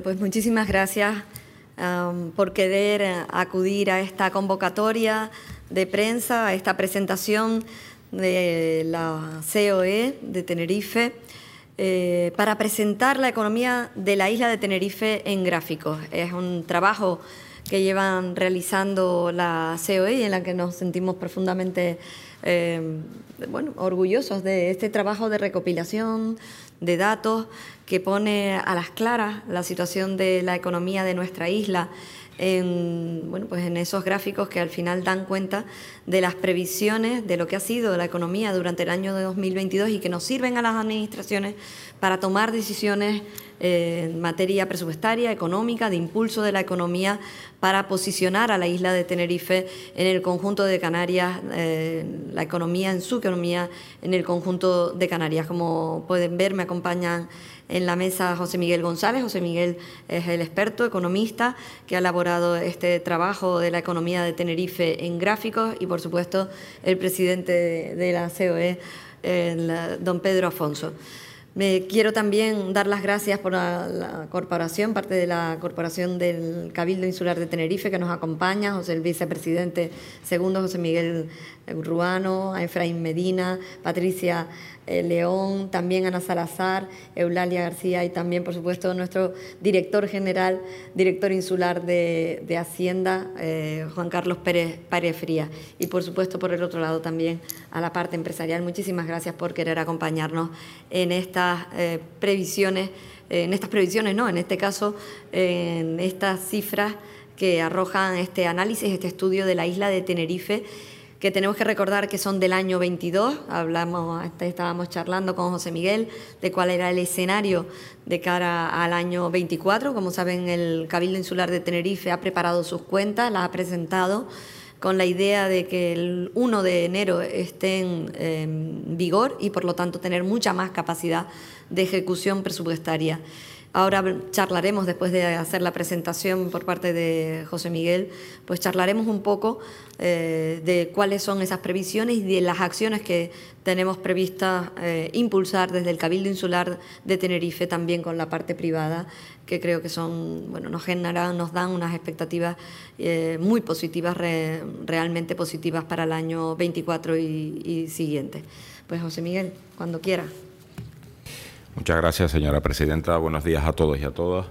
pues muchísimas gracias por querer acudir a esta convocatoria de prensa, a esta presentación de la COE de Tenerife, para presentar la economía de la isla de Tenerife en gráficos. Es un trabajo que llevan realizando la COE y en la que nos sentimos profundamente orgullosos de este trabajo de recopilación de datos que pone a las claras la situación de la economía de nuestra isla en esos gráficos que al final dan cuenta de las previsiones de lo que ha sido la economía durante el año de 2022 y que nos sirven a las administraciones para tomar decisiones en materia presupuestaria, económica, de impulso de la economía, para posicionar a la isla de Tenerife en el conjunto de Canarias, la economía en su economía en el conjunto de Canarias. Como pueden ver, me acompañan en la mesa José Miguel González. José Miguel es el experto economista que ha elaborado este trabajo de la economía de Tenerife en gráficos y, por supuesto, el presidente de la COE, don Pedro Afonso. Me quiero también dar las gracias por la corporación, parte de la corporación del Cabildo Insular de Tenerife que nos acompaña, José el vicepresidente segundo, José Miguel Ruano, a Efraín Medina, Patricia León, también Ana Salazar, Eulalia García y también, por supuesto, nuestro director general, director insular de Hacienda, Juan Carlos Pérez Frías. Y, por supuesto, por el otro lado también a la parte empresarial. Muchísimas gracias por querer acompañarnos en estas previsiones, en este caso, en estas cifras que arrojan este análisis, este estudio de la isla de Tenerife, que tenemos que recordar que son del año 22. Estábamos charlando con José Miguel de cuál era el escenario de cara al año 24. Como saben, el Cabildo Insular de Tenerife ha preparado sus cuentas, las ha presentado con la idea de que el 1 de enero estén en vigor y, por lo tanto, tener mucha más capacidad de ejecución presupuestaria. Ahora charlaremos, después de hacer la presentación por parte de José Miguel, pues charlaremos un poco de cuáles son esas previsiones y de las acciones que tenemos previstas impulsar desde el Cabildo Insular de Tenerife, también con la parte privada, que creo que son, nos dan unas expectativas muy positivas, realmente positivas para el año 24 y siguiente. Pues José Miguel, cuando quiera. Muchas gracias, señora presidenta. Buenos días a todos y a todas.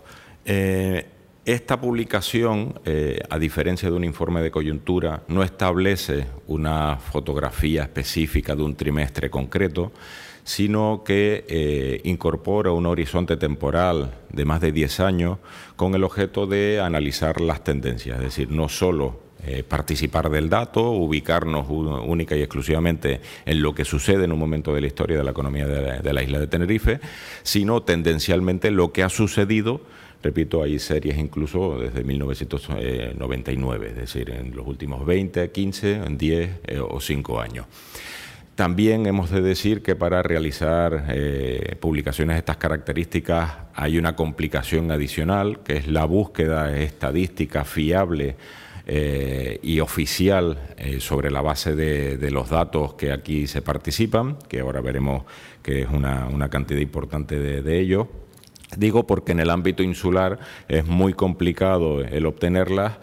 Esta publicación, a diferencia de un informe de coyuntura, no establece una fotografía específica de un trimestre concreto, sino que incorpora un horizonte temporal de más de 10 años con el objeto de analizar las tendencias, es decir, no solo participar del dato, ubicarnos única y exclusivamente en lo que sucede en un momento de la historia de la economía de la isla de Tenerife, sino tendencialmente lo que ha sucedido. Repito, hay series incluso desde 1999, es decir, en los últimos 20, 15, 10 o 5 años. También hemos de decir que para realizar publicaciones de estas características hay una complicación adicional, que es la búsqueda estadística fiable y oficial sobre la base de los datos que aquí se participan, que ahora veremos que es una cantidad importante de ellos. Digo porque en el ámbito insular es muy complicado el obtenerlas,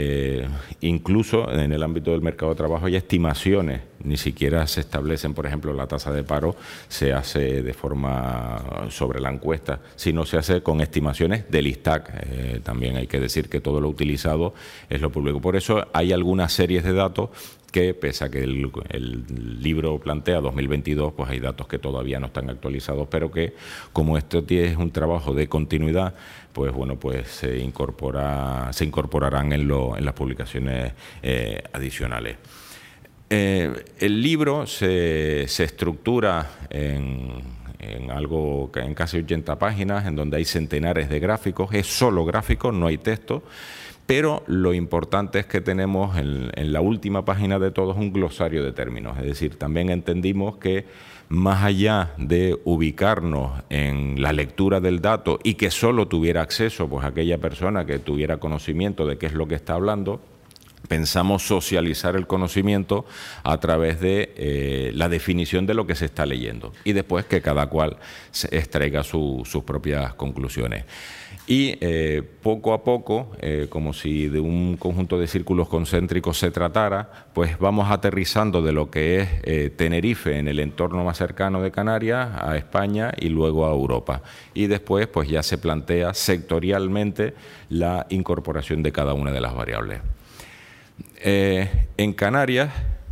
incluso en el ámbito del mercado de trabajo hay estimaciones, ni siquiera se establecen, por ejemplo, la tasa de paro se hace de forma sobre la encuesta, sino se hace con estimaciones del ISTAC. También hay que decir que todo lo utilizado es lo público. Por eso hay algunas series de datos que, pese a que el libro plantea 2022, pues hay datos que todavía no están actualizados, pero que, como esto es un trabajo de continuidad, pues se incorporarán en las publicaciones adicionales. El libro se estructura en algo que en casi 80 páginas, en donde hay centenares de gráficos. Es solo gráficos, no hay texto. Pero lo importante es que tenemos en la última página de todos un glosario de términos. Es decir, también entendimos que más allá de ubicarnos en la lectura del dato y que solo tuviera acceso pues aquella persona que tuviera conocimiento de qué es lo que está hablando, pensamos socializar el conocimiento a través de la definición de lo que se está leyendo y después que cada cual se extraiga sus propias conclusiones. Y poco a poco, como si de un conjunto de círculos concéntricos se tratara, pues vamos aterrizando de lo que es Tenerife en el entorno más cercano de Canarias a España y luego a Europa. Y después pues ya se plantea sectorialmente la incorporación de cada una de las variables. En Canarias,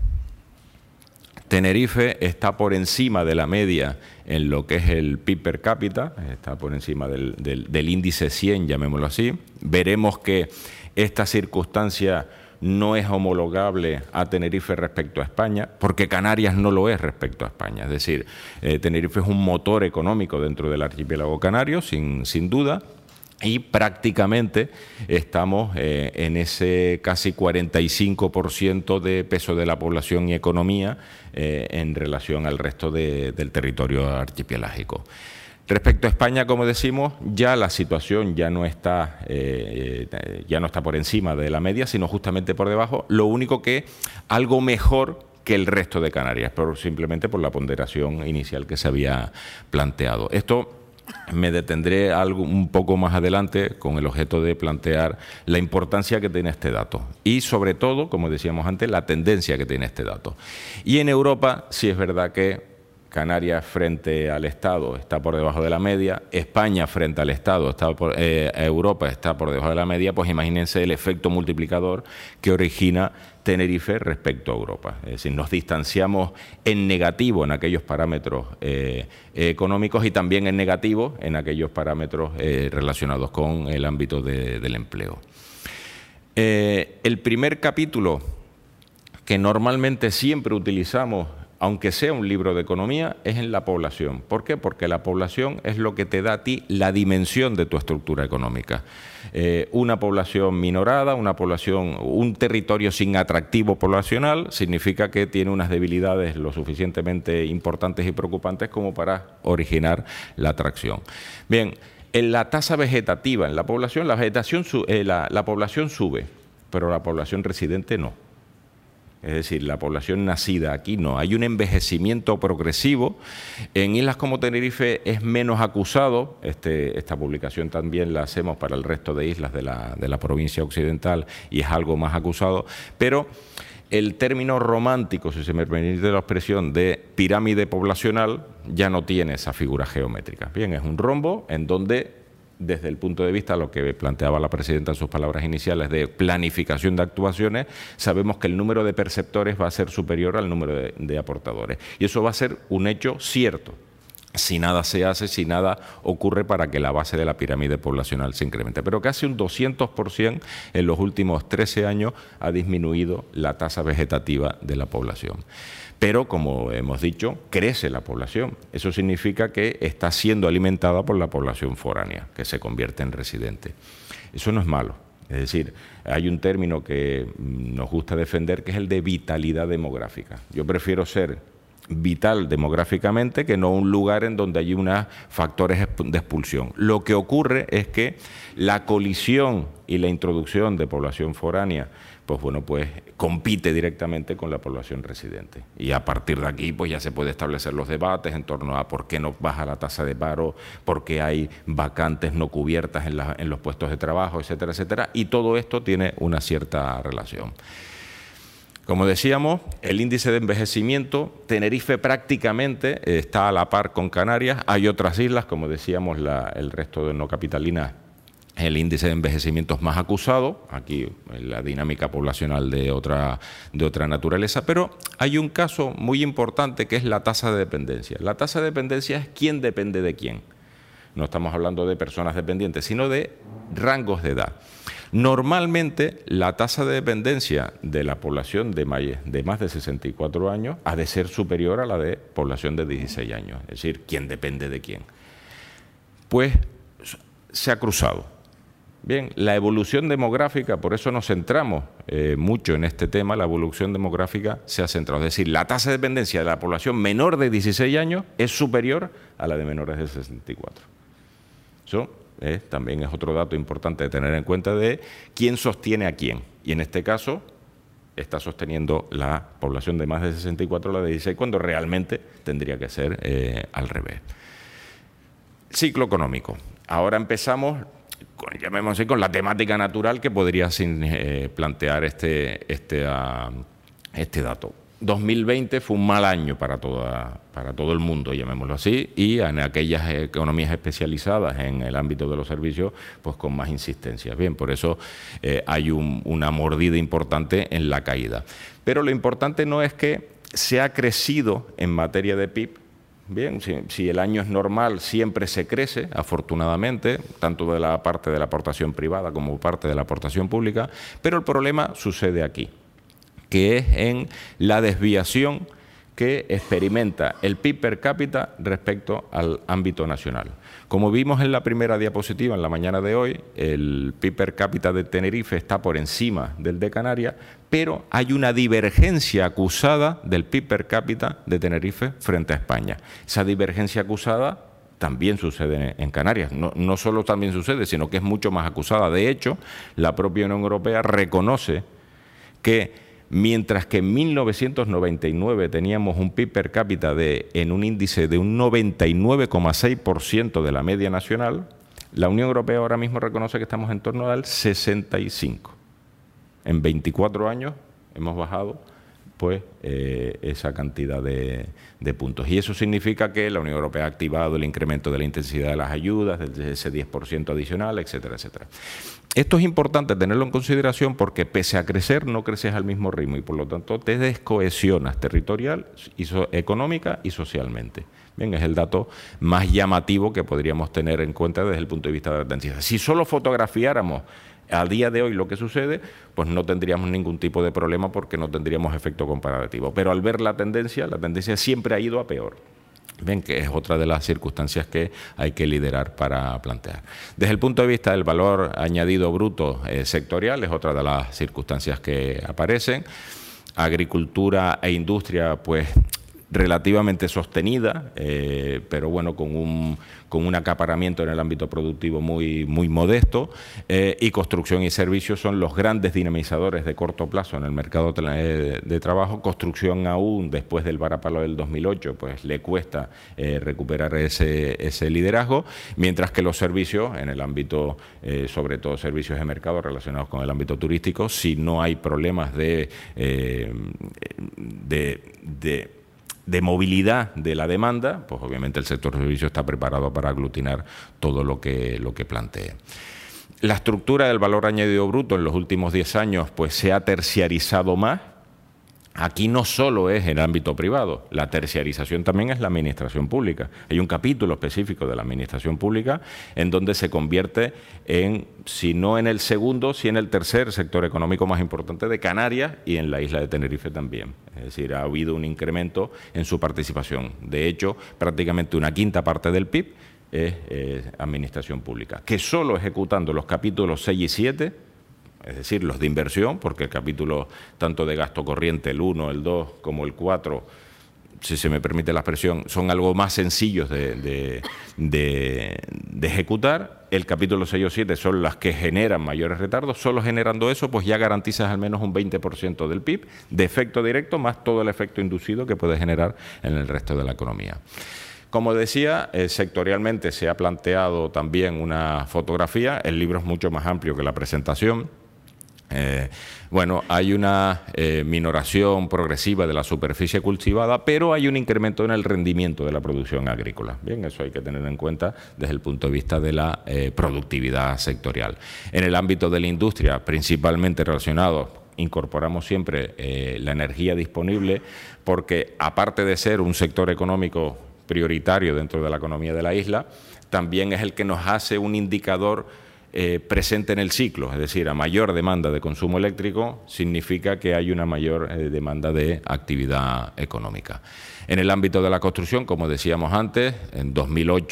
Tenerife está por encima de la media en lo que es el PIB per cápita, está por encima del índice 100, llamémoslo así. Veremos que esta circunstancia no es homologable a Tenerife respecto a España, porque Canarias no lo es respecto a España. Es decir, Tenerife es un motor económico dentro del archipiélago canario, sin duda, y prácticamente estamos en ese casi 45% de peso de la población y economía en relación al resto del territorio archipelágico. Respecto a España, como decimos, ya la situación ya no está por encima de la media, sino justamente por debajo, lo único que algo mejor que el resto de Canarias, pero simplemente por la ponderación inicial que se había planteado. Esto me detendré un poco más adelante con el objeto de plantear la importancia que tiene este dato y sobre todo, como decíamos antes, la tendencia que tiene este dato. Y en Europa sí es verdad que Canarias frente al Estado está por debajo de la media, España frente al Estado, Europa está por debajo de la media, pues imagínense el efecto multiplicador que origina Tenerife respecto a Europa. Es decir, nos distanciamos en negativo en aquellos parámetros económicos y también en negativo en aquellos parámetros relacionados con el ámbito del empleo. El primer capítulo que normalmente siempre utilizamos, aunque sea un libro de economía, es en la población. ¿Por qué? Porque la población es lo que te da a ti la dimensión de tu estructura económica. Una población minorada, un territorio sin atractivo poblacional, significa que tiene unas debilidades lo suficientemente importantes y preocupantes como para originar la atracción. Bien, en la tasa vegetativa en la población, la población sube, pero la población residente no. Es decir, la población nacida aquí no. Hay un envejecimiento progresivo. En islas como Tenerife es menos acusado. Esta publicación también la hacemos para el resto de islas de la provincia occidental y es algo más acusado. Pero el término romántico, si se me permite la expresión, de pirámide poblacional ya no tiene esa figura geométrica. Bien, es un rombo en donde, desde el punto de vista de lo que planteaba la presidenta en sus palabras iniciales de planificación de actuaciones, sabemos que el número de perceptores va a ser superior al número de aportadores. Y eso va a ser un hecho cierto, si nada se hace, si nada ocurre para que la base de la pirámide poblacional se incremente. Pero casi un 200% en los últimos 13 años ha disminuido la tasa vegetativa de la población. Pero, como hemos dicho, crece la población. Eso significa que está siendo alimentada por la población foránea, que se convierte en residente. Eso no es malo. Es decir, hay un término que nos gusta defender que es el de vitalidad demográfica. Yo prefiero ser vital demográficamente que no un lugar en donde hay unos factores de expulsión. Lo que ocurre es que la colisión y la introducción de población foránea pues compite directamente con la población residente. Y a partir de aquí pues ya se puede establecer los debates en torno a por qué no baja la tasa de paro, por qué hay vacantes no cubiertas en los puestos de trabajo, etcétera, etcétera. Y todo esto tiene una cierta relación. Como decíamos, el índice de envejecimiento, Tenerife prácticamente está a la par con Canarias. Hay otras islas, como decíamos, el resto de no capitalinas, el índice de envejecimiento es más acusado, aquí la dinámica poblacional de otra naturaleza, pero hay un caso muy importante que es la tasa de dependencia. La tasa de dependencia es quién depende de quién. No estamos hablando de personas dependientes, sino de rangos de edad. Normalmente, la tasa de dependencia de la población de más de 64 años ha de ser superior a la de población de 16 años, es decir, quién depende de quién. Pues se ha cruzado. Bien, la evolución demográfica, por eso nos centramos mucho en este tema, la evolución demográfica se ha centrado. Es decir, la tasa de dependencia de la población menor de 16 años es superior a la de menores de 64. Eso también es otro dato importante de tener en cuenta de quién sostiene a quién. Y en este caso, está sosteniendo la población de más de 64 la de 16, cuando realmente tendría que ser al revés. Ciclo económico. Ahora empezamos, llamémoslo así, con la temática natural que podría plantear este dato. 2020 fue un mal año para todo el mundo, llamémoslo así, y en aquellas economías especializadas en el ámbito de los servicios, pues con más insistencia. Bien, por eso hay una mordida importante en la caída. Pero lo importante no es que se ha crecido en materia de PIB. Bien, si el año es normal, siempre se crece, afortunadamente, tanto de la parte de la aportación privada como parte de la aportación pública, pero el problema sucede aquí, que es en la desviación que experimenta el PIB per cápita respecto al ámbito nacional. Como vimos en la primera diapositiva en la mañana de hoy, el PIB per cápita de Tenerife está por encima del de Canarias, pero hay una divergencia acusada del PIB per cápita de Tenerife frente a España. Esa divergencia acusada también sucede en Canarias. No solo también sucede, sino que es mucho más acusada. De hecho, la propia Unión Europea reconoce que mientras que en 1999 teníamos un PIB per cápita en un índice de un 99,6% de la media nacional, la Unión Europea ahora mismo reconoce que estamos en torno al 65%. En 24 años hemos bajado pues esa cantidad de puntos. Y eso significa que la Unión Europea ha activado el incremento de la intensidad de las ayudas, de ese 10% adicional, etcétera, etcétera. Esto es importante tenerlo en consideración porque pese a crecer, no creces al mismo ritmo y por lo tanto te descohesionas territorial, económica y socialmente. Bien, es el dato más llamativo que podríamos tener en cuenta desde el punto de vista de la tendencia. Si solo fotografiáramos a día de hoy lo que sucede, pues no tendríamos ningún tipo de problema porque no tendríamos efecto comparativo. Pero al ver la tendencia siempre ha ido a peor. Ven que es otra de las circunstancias que hay que liderar para plantear. Desde el punto de vista del valor añadido bruto sectorial, es otra de las circunstancias que aparecen. Agricultura e industria, pues relativamente sostenida, pero bueno, con un acaparamiento en el ámbito productivo muy modesto, y construcción y servicios son los grandes dinamizadores de corto plazo en el mercado de trabajo. Construcción aún, después del varapalo del 2008, pues le cuesta recuperar ese liderazgo, mientras que los servicios, en el ámbito, sobre todo servicios de mercado relacionados con el ámbito turístico, si no hay problemas de movilidad de la demanda, pues obviamente el sector de servicios está preparado para aglutinar todo lo que plantee. La estructura del valor añadido bruto en los últimos 10 años pues se ha terciarizado más. Aquí no solo es el ámbito privado, la terciarización también es la administración pública. Hay un capítulo específico de la administración pública en donde se convierte en, si no en el segundo, si en el tercer sector económico más importante de Canarias y en la isla de Tenerife también. Es decir, ha habido un incremento en su participación. De hecho, prácticamente una quinta parte del PIB es administración pública, que solo ejecutando los capítulos 6 y 7, es decir, los de inversión, porque el capítulo tanto de gasto corriente, el 1, el 2 como el 4, si se me permite la expresión, son algo más sencillos de ejecutar. El capítulo 6 o 7 son las que generan mayores retardos. Solo generando eso, pues ya garantizas al menos un 20% del PIB de efecto directo, más todo el efecto inducido que puede generar en el resto de la economía. Como decía, sectorialmente se ha planteado también una fotografía. El libro es mucho más amplio que la presentación. Bueno, hay una minoración progresiva de la superficie cultivada, pero hay un incremento en el rendimiento de la producción agrícola. Bien, eso hay que tener en cuenta desde el punto de vista de la productividad sectorial. En el ámbito de la industria, principalmente relacionado, incorporamos siempre la energía disponible, porque aparte de ser un sector económico prioritario dentro de la economía de la isla, también es el que nos hace un indicador presente en el ciclo, es decir, a mayor demanda de consumo eléctrico significa que hay una mayor demanda de actividad económica. En el ámbito de la construcción, como decíamos antes, en 2008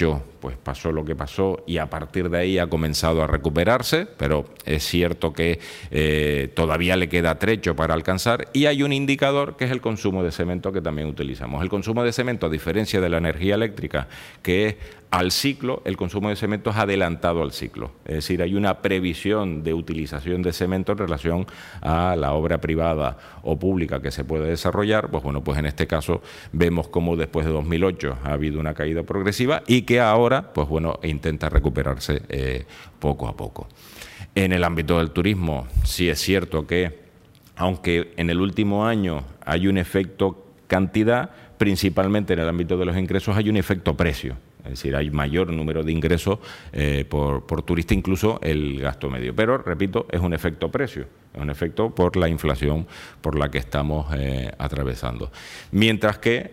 pues pasó lo que pasó y a partir de ahí ha comenzado a recuperarse, pero es cierto que todavía le queda trecho para alcanzar. Y hay un indicador que es el consumo de cemento que también utilizamos. El consumo de cemento, a diferencia de la energía eléctrica, que es al ciclo, el consumo de cemento es adelantado al ciclo. Es decir, hay una previsión de utilización de cemento en relación a la obra privada o pública que se puede desarrollar. Pues bueno, pues en este caso vemos cómo después de 2008 ha habido una caída progresiva y que ahora, pues bueno, intenta recuperarse poco a poco. En el ámbito del turismo, sí es cierto que, aunque en el último año hay un efecto cantidad, principalmente en el ámbito de los ingresos hay un efecto precio. Es decir, hay mayor número de ingresos por turista, incluso el gasto medio. Pero, repito, es un efecto precio, es un efecto por la inflación por la que estamos atravesando. Mientras que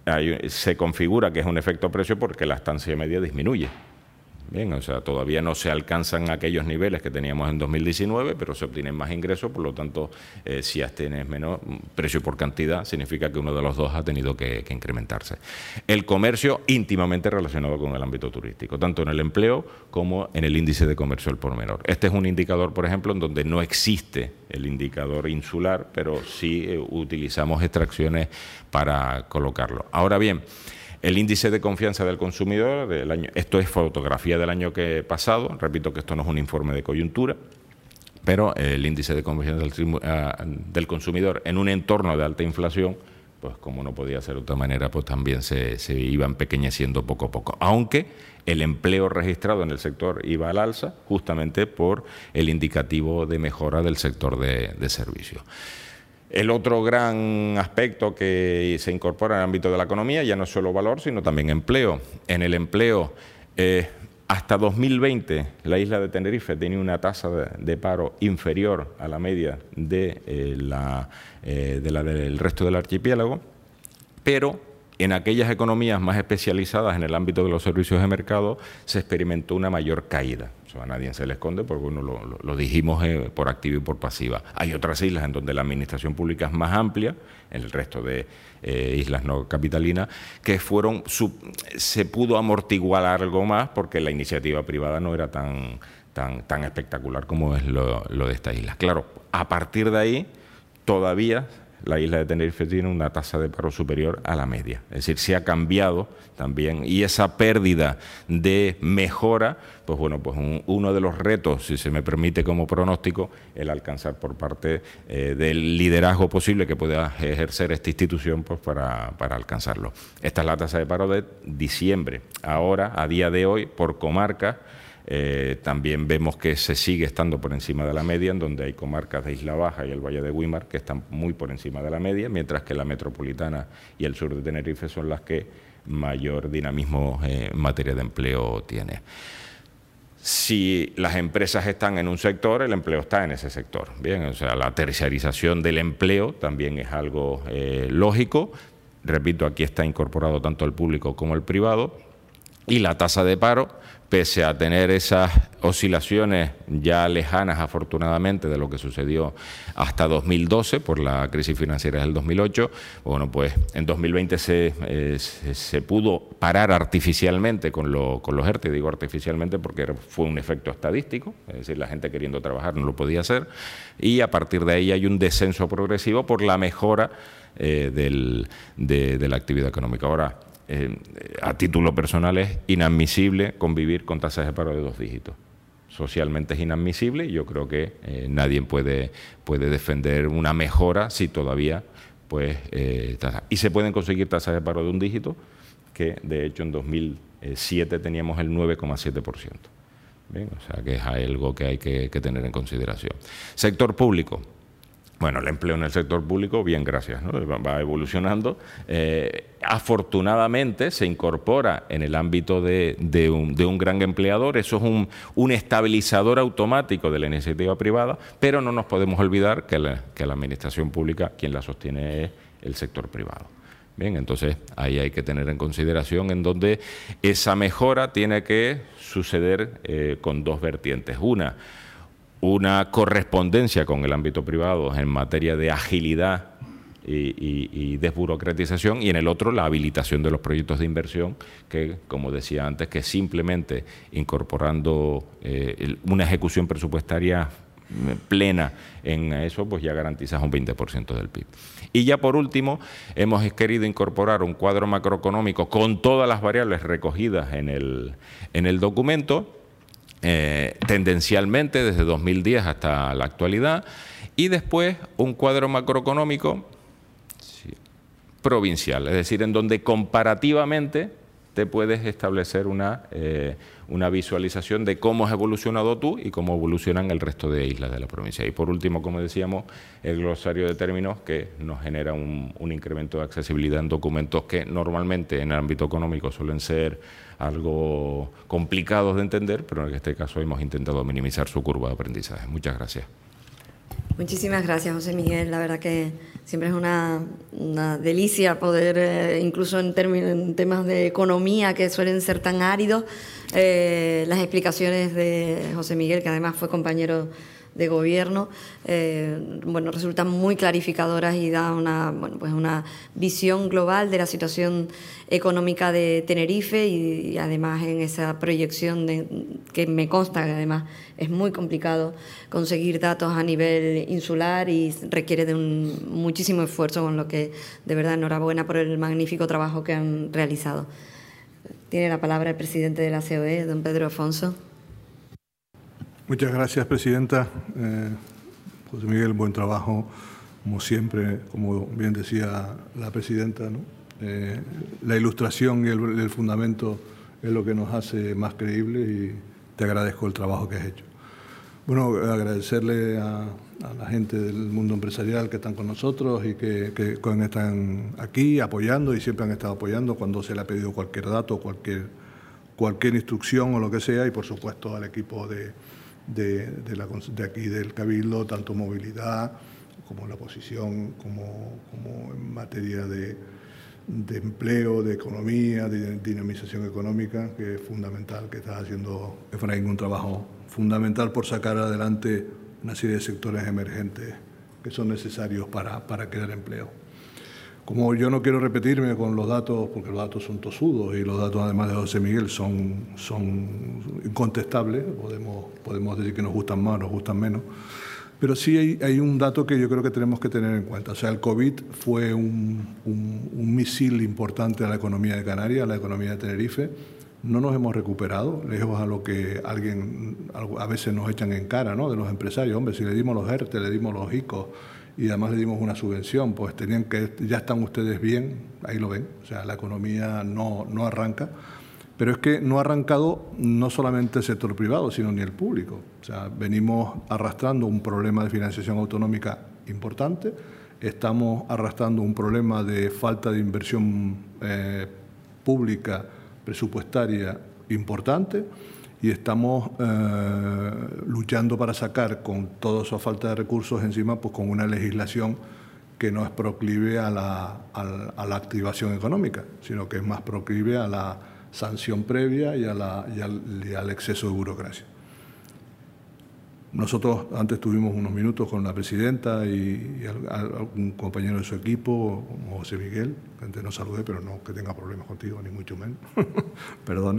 se configura que es un efecto precio porque la estancia media disminuye. Bien, o sea, todavía no se alcanzan aquellos niveles que teníamos en 2019, pero se obtienen más ingresos, por lo tanto, si tienes menos precio por cantidad, significa que uno de los dos ha tenido que incrementarse. El comercio íntimamente relacionado con el ámbito turístico, tanto en el empleo como en el índice de comercio al por menor. Este es un indicador, por ejemplo, en donde no existe el indicador insular, pero sí utilizamos extracciones para colocarlo. Ahora bien, el índice de confianza del consumidor del año, esto es fotografía del año que pasado, repito que esto no es un informe de coyuntura, pero el índice de confianza del consumidor en un entorno de alta inflación, pues como no podía ser de otra manera, pues también se iba empequeñeciendo poco a poco, aunque el empleo registrado en el sector iba al alza justamente por el indicativo de mejora del sector de servicios. El otro gran aspecto que se incorpora en el ámbito de la economía ya no es solo valor, sino también empleo. En el empleo, hasta 2020, la isla de Tenerife tenía una tasa de paro inferior a la media del resto del archipiélago, pero en aquellas economías más especializadas en el ámbito de los servicios de mercado se experimentó una mayor caída. Eso a nadie se le esconde porque uno lo dijimos por activa y por pasiva. Hay otras islas en donde la administración pública es más amplia, en el resto de islas no capitalinas, que se pudo amortiguar algo más porque la iniciativa privada no era tan espectacular como es lo de estas islas. Claro, a partir de ahí todavía la isla de Tenerife tiene una tasa de paro superior a la media. Es decir, se ha cambiado también y esa pérdida de mejora, pues bueno, pues uno de los retos, si se me permite como pronóstico, el alcanzar por parte del liderazgo posible que pueda ejercer esta institución pues para alcanzarlo. Esta es la tasa de paro de diciembre. Ahora, a día de hoy, por comarca, también vemos que se sigue estando por encima de la media, en donde hay comarcas de Isla Baja y el Valle de Güímar que están muy por encima de la media, mientras que la metropolitana y el sur de Tenerife son las que mayor dinamismo en materia de empleo tiene. Si las empresas están en un sector, el empleo está en ese sector. Bien, o sea, la terciarización del empleo también es algo lógico. Repito, aquí está incorporado tanto el público como el privado. Y la tasa de paro, pese a tener esas oscilaciones ya lejanas, afortunadamente, de lo que sucedió hasta 2012 por la crisis financiera del 2008, bueno, pues en 2020 se pudo parar artificialmente con los ERTE, digo artificialmente porque fue un efecto estadístico, es decir, la gente queriendo trabajar no lo podía hacer, y a partir de ahí hay un descenso progresivo por la mejora de la actividad económica. Ahora, a título personal es inadmisible convivir con tasas de paro de 2 dígitos. Socialmente es inadmisible y yo creo que nadie puede defender una mejora si todavía pues y se pueden conseguir tasas de paro de 1 dígito, que de hecho en 2007 teníamos el 9,7%. Bien, o sea que es algo que hay que tener en consideración. Sector público. Bueno, el empleo en el sector público, bien, gracias, ¿no? Va evolucionando. Afortunadamente se incorpora en el ámbito de un gran empleador. Eso es un estabilizador automático de la iniciativa privada, pero no nos podemos olvidar que la administración pública, quien la sostiene es el sector privado. Bien, entonces ahí hay que tener en consideración en donde esa mejora tiene que suceder con 2 vertientes. Una correspondencia con el ámbito privado en materia de agilidad y desburocratización, y en el otro la habilitación de los proyectos de inversión que, como decía antes, que simplemente incorporando una ejecución presupuestaria plena en eso, pues ya garantizas un 20% del PIB. Y ya por último, hemos querido incorporar un cuadro macroeconómico con todas las variables recogidas en el documento, tendencialmente desde 2010 hasta la actualidad, y después un cuadro macroeconómico provincial, es decir, en donde comparativamente te puedes establecer una visualización de cómo has evolucionado tú y cómo evolucionan el resto de islas de la provincia. Y por último, como decíamos, el glosario de términos que nos genera un incremento de accesibilidad en documentos que normalmente en el ámbito económico suelen ser algo complicados de entender, pero en este caso hemos intentado minimizar su curva de aprendizaje. Muchas gracias. Muchísimas gracias, José Miguel. La verdad que siempre es una delicia poder, incluso en temas de economía que suelen ser tan áridos, las explicaciones de José Miguel, que además fue compañero de gobierno, bueno, resultan muy clarificadoras y da una visión global de la situación económica de Tenerife y además en esa proyección que me consta que además es muy complicado conseguir datos a nivel insular y requiere de muchísimo esfuerzo, con lo que de verdad enhorabuena por el magnífico trabajo que han realizado. Tiene la palabra el presidente de la COE, don Pedro Afonso. Muchas gracias, presidenta. José Miguel, buen trabajo, como siempre, como bien decía la presidenta, ¿no? La ilustración y el fundamento es lo que nos hace más creíbles y te agradezco el trabajo que has hecho. Bueno, agradecerle a la gente del mundo empresarial que están con nosotros y que están aquí apoyando y siempre han estado apoyando cuando se le ha pedido cualquier dato, cualquier instrucción o lo que sea, y por supuesto al equipo de aquí del Cabildo, tanto movilidad como la posición, como en materia de empleo, de economía, de dinamización económica, que es fundamental, que está haciendo Efraín un trabajo fundamental por sacar adelante una serie de sectores emergentes que son necesarios para crear empleo. Como yo no quiero repetirme con los datos, porque los datos son tosudos y los datos además de José Miguel son incontestables, podemos decir que nos gustan más o nos gustan menos, pero sí hay un dato que yo creo que tenemos que tener en cuenta. O sea, el COVID fue un misil importante a la economía de Canarias, a la economía de Tenerife. No nos hemos recuperado, lejos a lo que a veces nos echan en cara, ¿no?, de los empresarios. Hombre, si le dimos los ERTE, le dimos los ICO y además le dimos una subvención, pues ya están ustedes bien, ahí lo ven. O sea, la economía no arranca, pero es que no ha arrancado no solamente el sector privado, sino ni el público. O sea, venimos arrastrando un problema de financiación autonómica importante, estamos arrastrando un problema de falta de inversión pública presupuestaria importante y estamos luchando para sacar, con toda esa falta de recursos encima, pues con una legislación que no es proclive a la activación económica, sino que es más proclive a la sanción previa y al exceso de burocracia. Nosotros antes tuvimos unos minutos con la presidenta y algún compañero de su equipo, como José Miguel, que antes no saludé, pero no que tenga problemas contigo, ni mucho menos, perdón.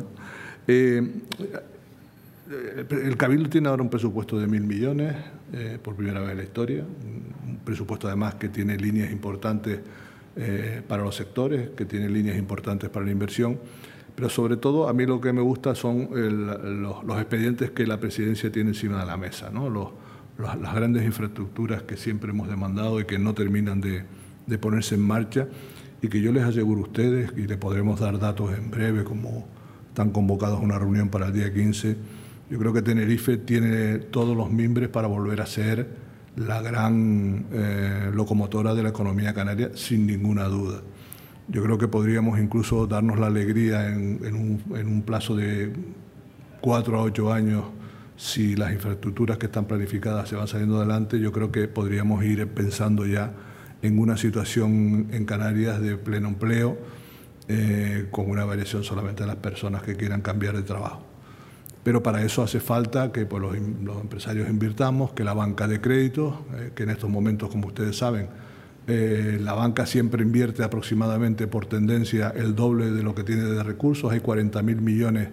El Cabildo tiene ahora un presupuesto de 1.000 millones, por primera vez en la historia, un presupuesto además que tiene líneas importantes para los sectores, que tiene líneas importantes para la inversión, pero sobre todo a mí lo que me gusta son los expedientes que la presidencia tiene encima de la mesa, ¿no? Las grandes infraestructuras que siempre hemos demandado y que no terminan de ponerse en marcha, y que yo les aseguro a ustedes, y les podremos dar datos en breve, como están convocados a una reunión para el día 15, yo creo que Tenerife tiene todos los mimbres para volver a ser la gran locomotora de la economía canaria, sin ninguna duda. Yo creo que podríamos incluso darnos la alegría en un plazo de 4 a 8 años, si las infraestructuras que están planificadas se van saliendo adelante. Yo creo que podríamos ir pensando ya en una situación en Canarias de pleno empleo, con una variación solamente de las personas que quieran cambiar de trabajo. Pero para eso hace falta que pues, los empresarios invirtamos, que la banca de créditos, que en estos momentos, como ustedes saben, La banca siempre invierte aproximadamente por tendencia el doble de lo que tiene de recursos. Hay 40.000 millones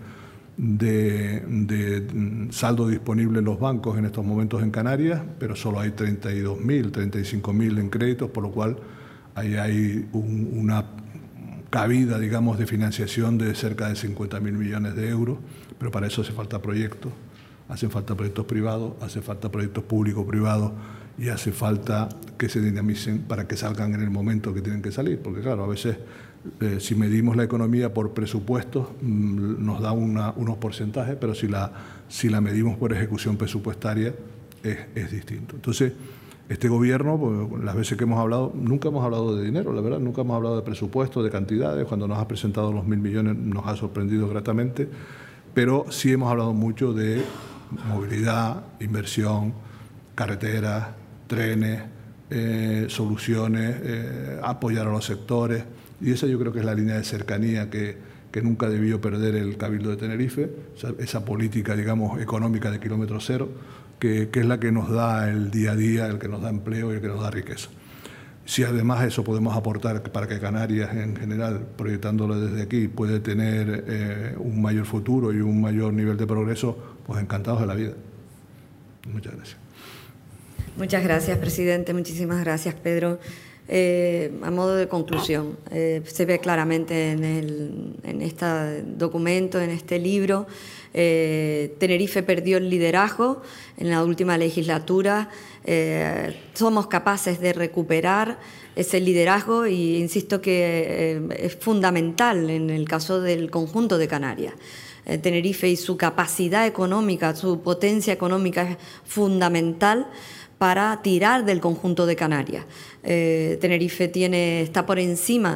de saldo disponible en los bancos en estos momentos en Canarias, pero solo hay 32.000, 35.000 en créditos, por lo cual ahí hay una cabida, digamos, de financiación de cerca de 50.000 millones de euros, pero para eso hace falta proyectos, hacen falta proyectos privados, hace falta proyectos público-privados y hace falta que se dinamicen para que salgan en el momento que tienen que salir, porque claro, a veces si medimos la economía por presupuestos nos da unos porcentajes, pero si la medimos por ejecución presupuestaria es distinto. Entonces, este gobierno, pues, las veces que hemos hablado, nunca hemos hablado de dinero, la verdad, nunca hemos hablado de presupuestos, de cantidades. Cuando nos ha presentado los 1.000 millones nos ha sorprendido gratamente, pero sí hemos hablado mucho de movilidad, inversión, carreteras, trenes, soluciones, apoyar a los sectores, y esa yo creo que es la línea de cercanía que nunca debió perder el Cabildo de Tenerife, esa política, digamos, económica de kilómetro cero, que es la que nos da el día a día, el que nos da empleo y el que nos da riqueza. Si además eso podemos aportar para que Canarias en general, proyectándolo desde aquí, puede tener un mayor futuro y un mayor nivel de progreso, pues encantados de la vida. Muchas gracias. Muchas gracias, presidente. Muchísimas gracias, Pedro. A modo de conclusión, se ve claramente en este documento, en este libro, Tenerife perdió el liderazgo en la última legislatura. Somos capaces de recuperar ese liderazgo y insisto que es fundamental en el caso del conjunto de Canarias. Tenerife y su capacidad económica, su potencia económica es fundamental para tirar del conjunto de Canarias. Tenerife está por encima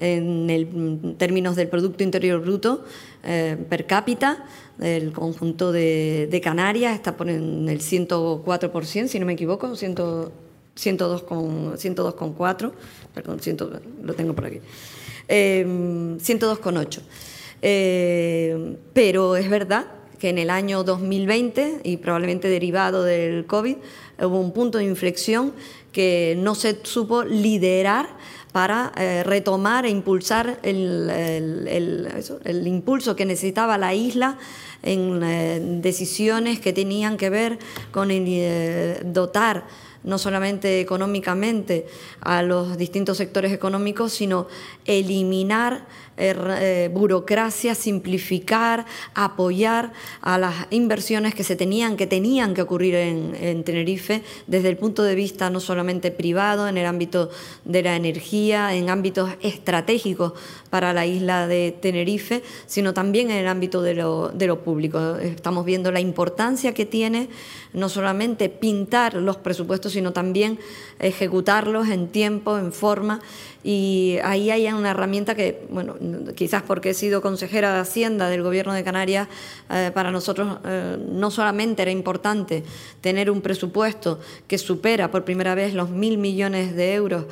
en términos del Producto Interior Bruto per cápita. El conjunto de Canarias está en el 104%, si no me equivoco, 102,4, perdón, lo tengo por aquí, 102,8. Pero es verdad que en el año 2020, y probablemente derivado del COVID, hubo un punto de inflexión que no se supo liderar para retomar e impulsar el impulso que necesitaba la isla en decisiones que tenían que ver con dotar no solamente económicamente a los distintos sectores económicos, sino eliminar burocracia, simplificar, apoyar a las inversiones que tenían que ocurrir en Tenerife desde el punto de vista no solamente privado, en el ámbito de la energía, en ámbitos estratégicos para la isla de Tenerife, sino también en el ámbito de lo público. Estamos viendo la importancia que tiene no solamente pintar los presupuestos, sino también ejecutarlos en tiempo, en forma, y ahí hay una herramienta que, bueno, quizás porque he sido consejera de Hacienda del Gobierno de Canarias, para nosotros no solamente era importante tener un presupuesto que supera por primera vez los 1.000 millones de euros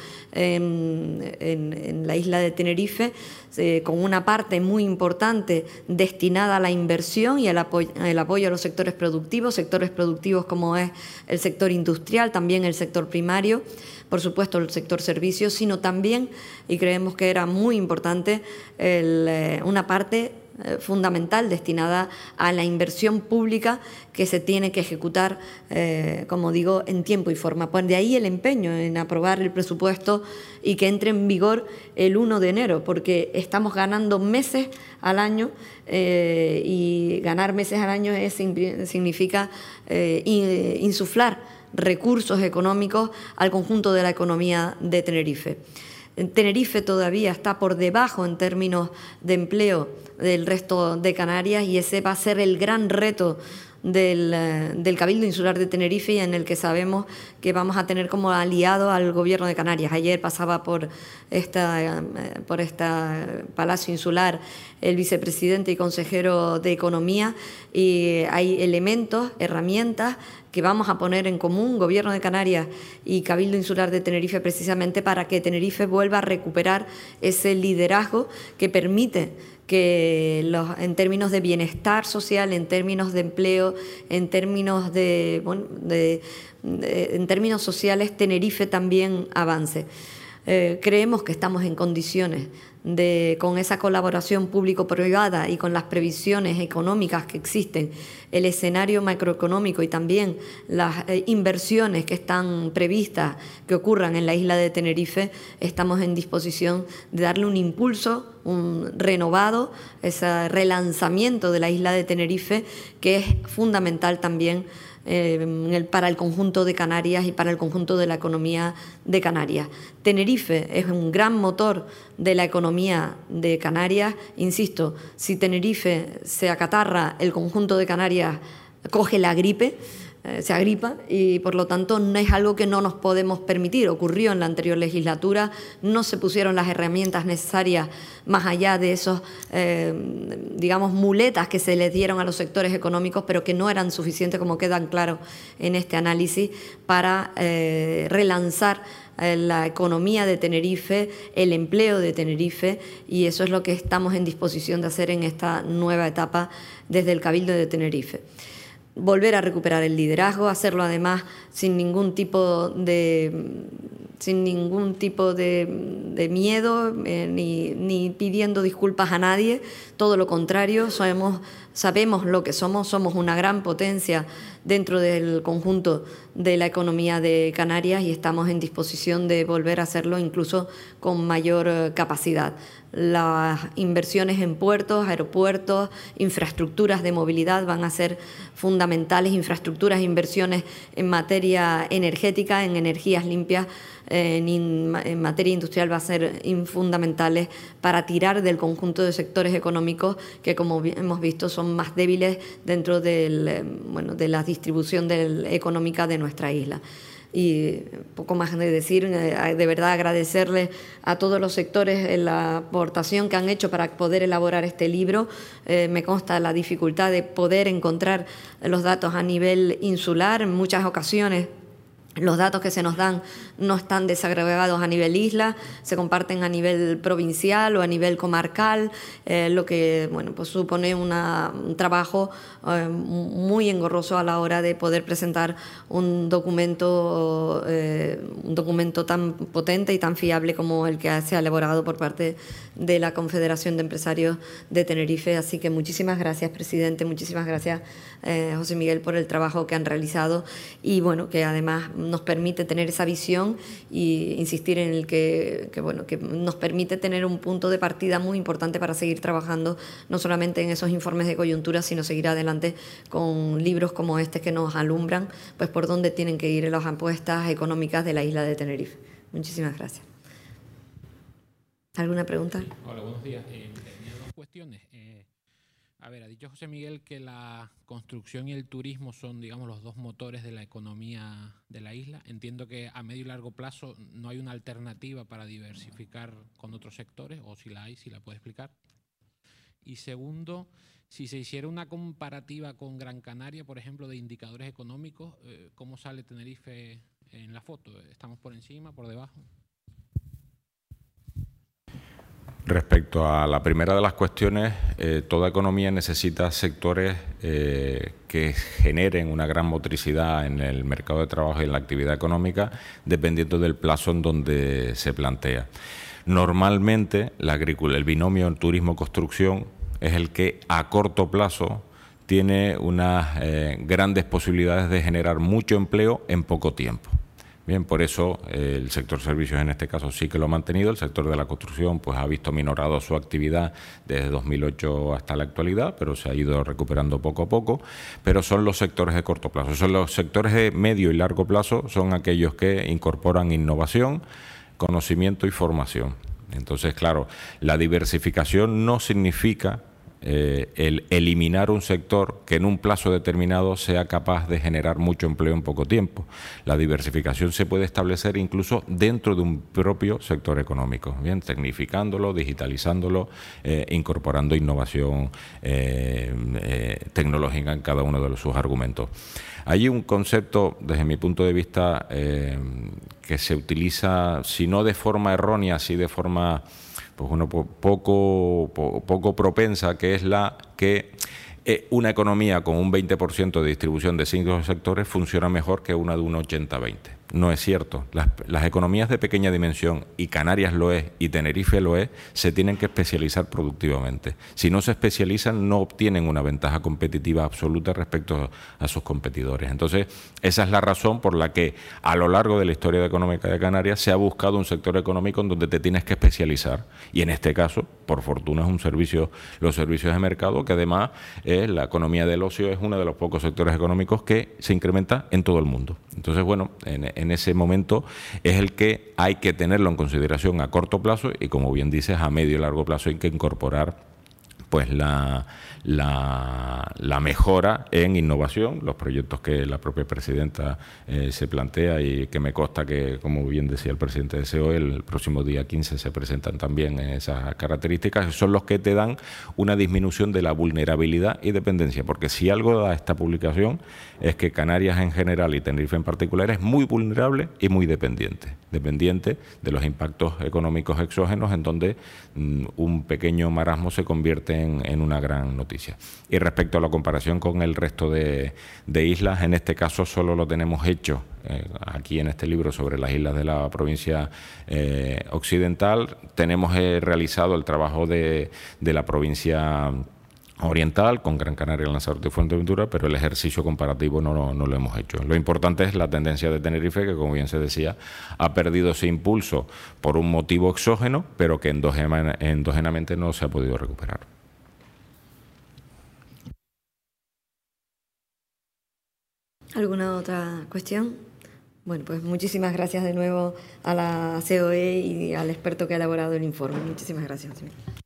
en la isla de Tenerife, con una parte muy importante destinada a la inversión y el apoyo a los sectores productivos como es el sector industrial, también el sector primario, por supuesto el sector servicios, sino también, y creemos que era muy importante, una parte fundamental destinada a la inversión pública que se tiene que ejecutar, como digo, en tiempo y forma. Pues de ahí el empeño en aprobar el presupuesto y que entre en vigor el 1 de enero, porque estamos ganando meses al año y ganar meses al año significa insuflar recursos económicos al conjunto de la economía de Tenerife. Tenerife todavía está por debajo en términos de empleo del resto de Canarias y ese va a ser el gran reto del Cabildo Insular de Tenerife, y en el que sabemos que vamos a tener como aliado al Gobierno de Canarias. Ayer pasaba por este Palacio Insular el vicepresidente y consejero de Economía, y hay elementos, herramientas que vamos a poner en común Gobierno de Canarias y Cabildo Insular de Tenerife, precisamente para que Tenerife vuelva a recuperar ese liderazgo que permite que en términos de bienestar social, en términos de empleo, en términos en términos sociales, Tenerife también avance. Creemos que estamos en condiciones con esa colaboración público-privada y con las previsiones económicas que existen, el escenario macroeconómico y también las inversiones que están previstas que ocurran en la isla de Tenerife, estamos en disposición de darle un impulso, un renovado, ese relanzamiento de la isla de Tenerife, que es fundamental también para el conjunto de Canarias y para el conjunto de la economía de Canarias. Tenerife es un gran motor de la economía de Canarias. Insisto, si Tenerife se acatarra, el conjunto de Canarias coge la gripe, se agripa, y por lo tanto no es algo que no nos podemos permitir. Ocurrió en la anterior legislatura, no se pusieron las herramientas necesarias más allá de esos, digamos, muletas que se les dieron a los sectores económicos, pero que no eran suficientes, como quedan claros en este análisis, para relanzar la economía de Tenerife, el empleo de Tenerife, y eso es lo que estamos en disposición de hacer en esta nueva etapa desde el Cabildo de Tenerife. Volver a recuperar el liderazgo, hacerlo además sin ningún tipo de miedo, ni pidiendo disculpas a nadie. Todo lo contrario, sabemos lo que somos una gran potencia dentro del conjunto de la economía de Canarias, y estamos en disposición de volver a hacerlo incluso con mayor capacidad. Las inversiones en puertos, aeropuertos, infraestructuras de movilidad van a ser fundamentales, infraestructuras e inversiones en materia energética, en energías limpias, en materia industrial va a ser fundamentales para tirar del conjunto de sectores económicos que, como hemos visto, son más débiles dentro de la distribución económica de nuestra isla. Y poco más de decir, de verdad agradecerles a todos los sectores la aportación que han hecho para poder elaborar este libro. Me consta la dificultad de poder encontrar los datos a nivel insular. En muchas ocasiones los datos que se nos dan no están desagregados a nivel isla, se comparten a nivel provincial o a nivel comarcal, lo que pues supone un trabajo muy engorroso a la hora de poder presentar un documento tan potente y tan fiable como el que se ha elaborado por parte de la Confederación de Empresarios de Tenerife. Así que muchísimas gracias, presidente, muchísimas gracias, José Miguel, por el trabajo que han realizado, y que además nos permite tener esa visión y insistir en el que nos permite tener un punto de partida muy importante para seguir trabajando no solamente en esos informes de coyuntura, sino seguir adelante con libros como este que nos alumbran pues por dónde tienen que ir las apuestas económicas de la isla de Tenerife. Muchísimas gracias. ¿Alguna pregunta? Hola, buenos días. Tenía dos cuestiones. Ha dicho José Miguel que la construcción y el turismo son, digamos, los dos motores de la economía de la isla. Entiendo que a medio y largo plazo no hay una alternativa para diversificar con otros sectores, o si la hay, si la puede explicar. Y segundo, si se hiciera una comparativa con Gran Canaria, por ejemplo, de indicadores económicos, ¿cómo sale Tenerife en la foto? ¿Estamos por encima, por debajo? Respecto a la primera de las cuestiones, toda economía necesita sectores que generen una gran motricidad en el mercado de trabajo y en la actividad económica, dependiendo del plazo en donde se plantea. Normalmente, el binomio turismo-construcción es el que a corto plazo tiene unas grandes posibilidades de generar mucho empleo en poco tiempo. Bien, por eso el sector servicios en este caso sí que lo ha mantenido. El sector de la construcción pues ha visto minorado su actividad desde 2008 hasta la actualidad, pero se ha ido recuperando poco a poco. Pero son los sectores de corto plazo. Son los sectores de medio y largo plazo, son aquellos que incorporan innovación, conocimiento y formación. Entonces, claro, la diversificación no significa el eliminar un sector que en un plazo determinado sea capaz de generar mucho empleo en poco tiempo. La diversificación se puede establecer incluso dentro de un propio sector económico, bien, tecnificándolo, digitalizándolo, incorporando innovación tecnológica en cada uno de sus argumentos. Hay un concepto, desde mi punto de vista, que se utiliza, si no de forma errónea, sí de forma poco propensa, que es la que una economía con un 20% de distribución de 5 sectores funciona mejor que una de un 80-20. No es cierto. Las economías de pequeña dimensión, y Canarias lo es, y Tenerife lo es, se tienen que especializar productivamente. Si no se especializan, no obtienen una ventaja competitiva absoluta respecto a sus competidores. Entonces, esa es la razón por la que a lo largo de la historia económica de Canarias se ha buscado un sector económico en donde te tienes que especializar. Y en este caso, por fortuna, es los servicios de mercado, que además la economía del ocio es uno de los pocos sectores económicos que se incrementa en todo el mundo. Entonces, bueno, en ese momento es el que hay que tenerlo en consideración a corto plazo, y como bien dices, a medio y largo plazo hay que incorporar pues la mejora en innovación, los proyectos que la propia presidenta se plantea, y que me consta que, como bien decía el presidente de SEO, el próximo día 15 se presentan también esas características, que son los que te dan una disminución de la vulnerabilidad y dependencia, porque si algo da esta publicación es que Canarias en general y Tenerife en particular es muy vulnerable y muy dependiente de los impactos económicos exógenos, en donde un pequeño marasmo se convierte en una gran noticia. Y respecto a la comparación con el resto de islas, en este caso solo lo tenemos hecho aquí en este libro sobre las islas de la provincia occidental. Tenemos realizado el trabajo de la provincia oriental, con Gran Canaria, Lanzarote y Fuerteventura, pero el ejercicio comparativo no lo hemos hecho. Lo importante es la tendencia de Tenerife, que, como bien se decía, ha perdido ese impulso por un motivo exógeno, pero que endógenamente no se ha podido recuperar. ¿Alguna otra cuestión? Bueno, pues muchísimas gracias de nuevo a la COE y al experto que ha elaborado el informe. Muchísimas gracias.